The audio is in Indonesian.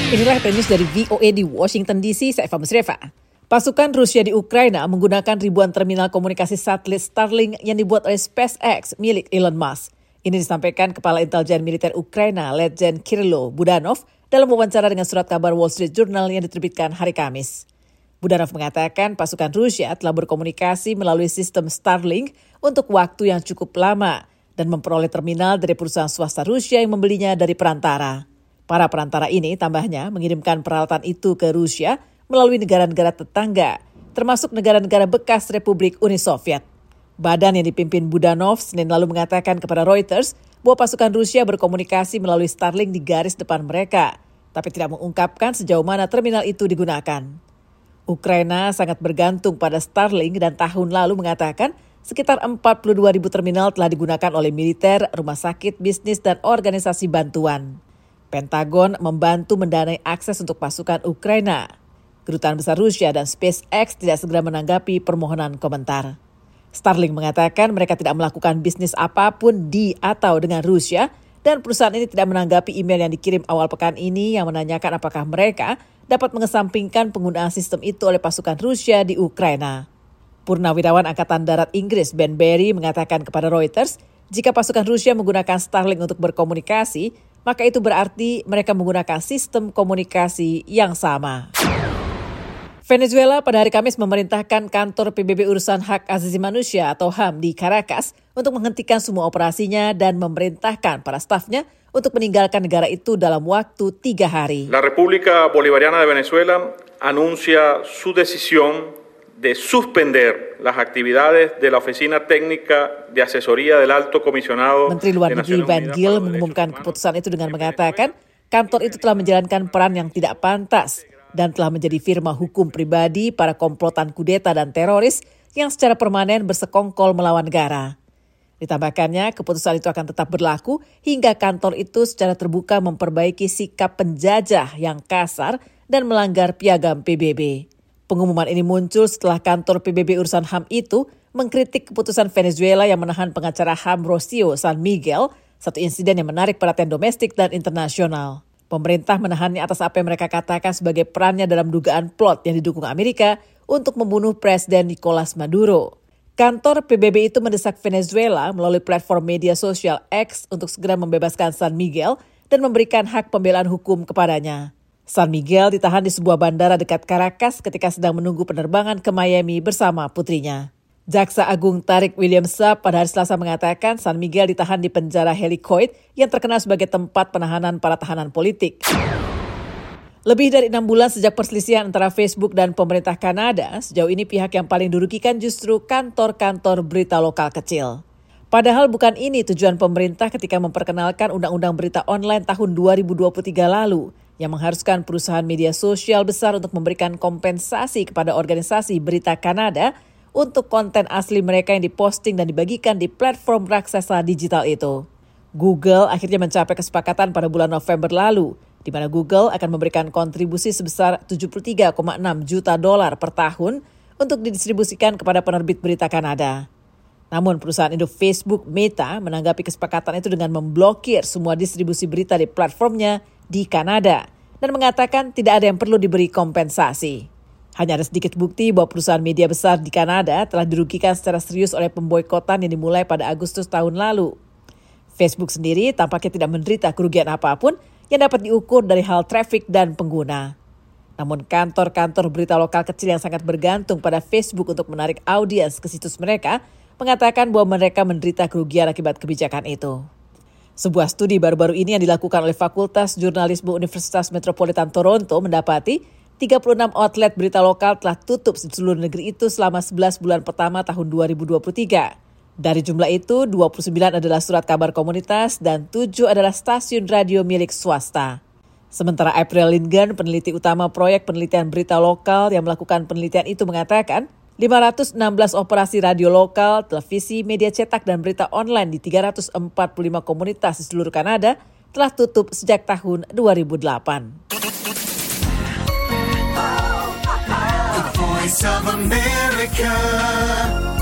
Inilah news dari VOA di Washington DC, saya Eva Musrefa. Pasukan Rusia di Ukraina menggunakan ribuan terminal komunikasi satelit Starlink yang dibuat oleh SpaceX milik Elon Musk. Ini disampaikan Kepala Intelijen Militer Ukraina, Letjen Kirilo Budanov, dalam wawancara dengan surat kabar Wall Street Journal yang diterbitkan hari Kamis. Budanov mengatakan pasukan Rusia telah berkomunikasi melalui sistem Starlink untuk waktu yang cukup lama dan memperoleh terminal dari perusahaan swasta Rusia yang membelinya dari perantara. Para perantara ini tambahnya mengirimkan peralatan itu ke Rusia melalui negara-negara tetangga, termasuk negara-negara bekas Republik Uni Soviet. Badan yang dipimpin Budanov Senin lalu mengatakan kepada Reuters bahwa pasukan Rusia berkomunikasi melalui Starlink di garis depan mereka, tapi tidak mengungkapkan sejauh mana terminal itu digunakan. Ukraina sangat bergantung pada Starlink dan tahun lalu mengatakan sekitar 42.000 terminal telah digunakan oleh militer, rumah sakit, bisnis, dan organisasi bantuan. Pentagon membantu mendanai akses untuk pasukan Ukraina. Kedutaan Besar Rusia dan SpaceX tidak segera menanggapi permohonan komentar. Starlink mengatakan mereka tidak melakukan bisnis apapun di atau dengan Rusia dan perusahaan ini tidak menanggapi email yang dikirim awal pekan ini yang menanyakan apakah mereka dapat mengesampingkan penggunaan sistem itu oleh pasukan Rusia di Ukraina. Purnawirawan Angkatan Darat Inggris Ben Berry mengatakan kepada Reuters, jika pasukan Rusia menggunakan Starlink untuk berkomunikasi, maka itu berarti mereka menggunakan sistem komunikasi yang sama. Venezuela pada hari Kamis memerintahkan kantor PBB Urusan Hak Asasi Manusia atau HAM di Caracas untuk menghentikan semua operasinya dan memerintahkan para stafnya untuk meninggalkan negara itu dalam waktu 3 hari. La República Bolivariana de Venezuela anuncia su decisión de suspender las actividades de la Oficina Técnica de Asesoría del Alto Comisionado. Menteri Luar Negeri Van Gil mengumumkan keputusan itu dengan mengatakan kantor itu telah menjalankan peran yang tidak pantas dan telah menjadi firma hukum pribadi para komplotan kudeta dan teroris yang secara permanen bersekongkol melawan negara. Ditambahkannya, keputusan itu akan tetap berlaku hingga kantor itu secara terbuka memperbaiki sikap penjajah yang kasar dan melanggar piagam PBB. Pengumuman ini muncul setelah kantor PBB Urusan HAM itu mengkritik keputusan Venezuela yang menahan pengacara HAM Rocio San Miguel, satu insiden yang menarik perhatian domestik dan internasional. Pemerintah menahannya atas apa yang mereka katakan sebagai perannya dalam dugaan plot yang didukung Amerika untuk membunuh Presiden Nicolas Maduro. Kantor PBB itu mendesak Venezuela melalui platform media sosial X untuk segera membebaskan San Miguel dan memberikan hak pembelaan hukum kepadanya. San Miguel ditahan di sebuah bandara dekat Caracas ketika sedang menunggu penerbangan ke Miami bersama putrinya. Jaksa Agung Tariq William Saab pada hari Selasa mengatakan San Miguel ditahan di penjara Helicoid yang terkenal sebagai tempat penahanan para tahanan politik. Lebih dari 6 bulan sejak perselisihan antara Facebook dan pemerintah Kanada, sejauh ini pihak yang paling dirugikan justru kantor-kantor berita lokal kecil. Padahal bukan ini tujuan pemerintah ketika memperkenalkan Undang-Undang Berita Online tahun 2023 lalu, yang mengharuskan perusahaan media sosial besar untuk memberikan kompensasi kepada organisasi berita Kanada untuk konten asli mereka yang diposting dan dibagikan di platform raksasa digital itu. Google akhirnya mencapai kesepakatan pada bulan November lalu, di mana Google akan memberikan kontribusi sebesar $73,6 juta per tahun untuk didistribusikan kepada penerbit berita Kanada. Namun perusahaan induk Facebook Meta menanggapi kesepakatan itu dengan memblokir semua distribusi berita di platformnya di Kanada dan mengatakan tidak ada yang perlu diberi kompensasi. Hanya ada sedikit bukti bahwa perusahaan media besar di Kanada telah dirugikan secara serius oleh pemboikotan yang dimulai pada Agustus tahun lalu. Facebook sendiri tampaknya tidak menderita kerugian apapun yang dapat diukur dari hal traffic dan pengguna. Namun kantor-kantor berita lokal kecil yang sangat bergantung pada Facebook untuk menarik audiens ke situs mereka mengatakan bahwa mereka menderita kerugian akibat kebijakan itu. Sebuah studi baru-baru ini yang dilakukan oleh Fakultas Jurnalisme Universitas Metropolitan Toronto mendapati 36 outlet berita lokal telah tutup di seluruh negeri itu selama 11 bulan pertama tahun 2023. Dari jumlah itu, 29 adalah surat kabar komunitas dan 7 adalah stasiun radio milik swasta. Sementara April Lingen, peneliti utama proyek penelitian berita lokal yang melakukan penelitian itu mengatakan, 516 operasi radio lokal, televisi, media cetak, dan berita online di 345 komunitas di seluruh Kanada telah tutup sejak tahun 2008. The Voice of America.